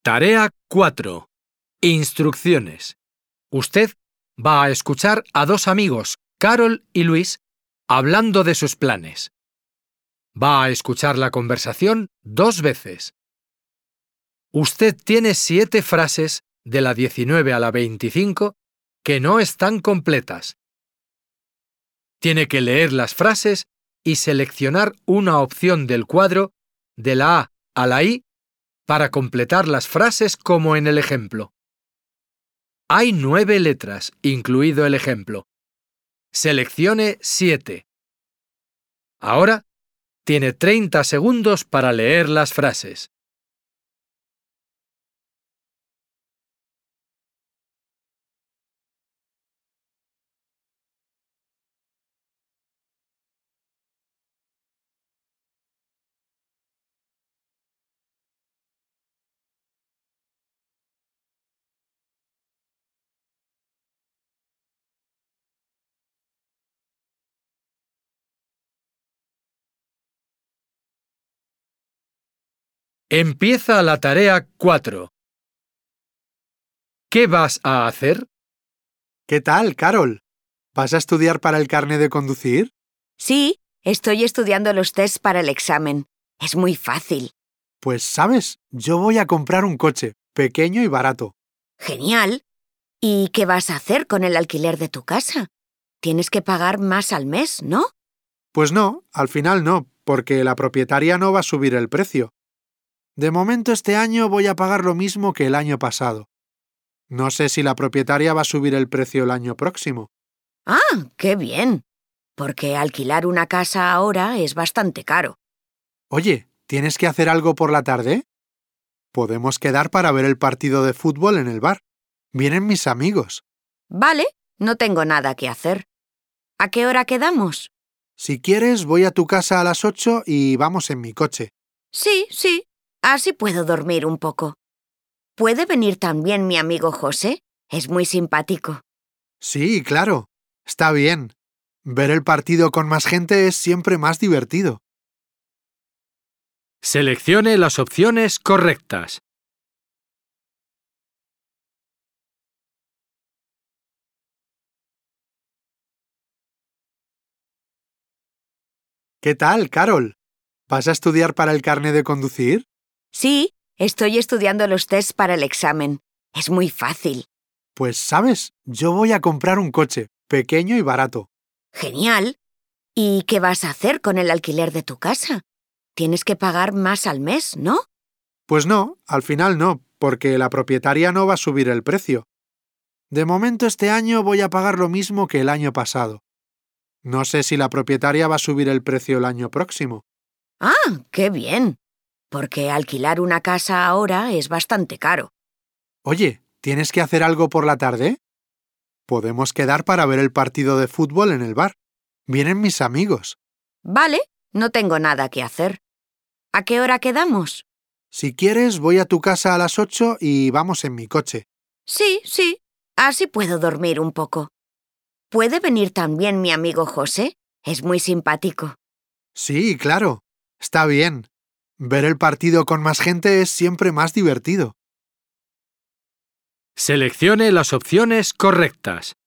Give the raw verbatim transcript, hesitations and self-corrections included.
Tarea cuatro. Instrucciones. Usted va a escuchar a dos amigos, Carol y Luis, hablando de sus planes. Va a escuchar la conversación dos veces. Usted tiene siete frases de la diecinueve a la veinticinco que no están completas. Tiene que leer las frases y seleccionar una opción del cuadro de la A a la I para completar las frases como en el ejemplo. Hay nueve letras, incluido el ejemplo. Seleccione siete. Ahora tiene treinta segundos para leer las frases. Empieza la tarea cuatro. ¿Qué vas a hacer? ¿Qué tal, Carol? ¿Vas a estudiar para el carné de conducir? Sí, estoy estudiando los tests para el examen. Es muy fácil. Pues, ¿sabes? Yo voy a comprar un coche, pequeño y barato. Genial. ¿Y qué vas a hacer con el alquiler de tu casa? Tienes que pagar más al mes, ¿no? Pues no, al final no, porque la propietaria no va a subir el precio. De momento este año voy a pagar lo mismo que el año pasado. No sé si la propietaria va a subir el precio el año próximo. Ah, qué bien. Porque alquilar una casa ahora es bastante caro. Oye, ¿tienes que hacer algo por la tarde? Podemos quedar para ver el partido de fútbol en el bar. Vienen mis amigos. Vale, no tengo nada que hacer. ¿A qué hora quedamos? Si quieres, voy a tu casa a las ocho y vamos en mi coche. Sí, sí. Así puedo dormir un poco. ¿Puede venir también mi amigo José? Es muy simpático. Sí, claro. Está bien. Ver el partido con más gente es siempre más divertido. Seleccione las opciones correctas. ¿Qué tal, Carol? ¿Vas a estudiar para el carné de conducir? Sí, estoy estudiando los tests para el examen. Es muy fácil. Pues, ¿sabes? Yo voy a comprar un coche, pequeño y barato. Genial. ¿Y qué vas a hacer con el alquiler de tu casa? Tienes que pagar más al mes, ¿no? Pues no, al final no, porque la propietaria no va a subir el precio. De momento este año voy a pagar lo mismo que el año pasado. No sé si la propietaria va a subir el precio el año próximo. Ah, qué bien. Porque alquilar una casa ahora es bastante caro. Oye, ¿tienes que hacer algo por la tarde? Podemos quedar para ver el partido de fútbol en el bar. Vienen mis amigos. Vale, no tengo nada que hacer. ¿A qué hora quedamos? Si quieres, voy a tu casa a las ocho y vamos en mi coche. Sí, sí. Así puedo dormir un poco. ¿Puede venir también mi amigo José? Es muy simpático. Sí, claro. Está bien. Ver el partido con más gente es siempre más divertido. Seleccione las opciones correctas.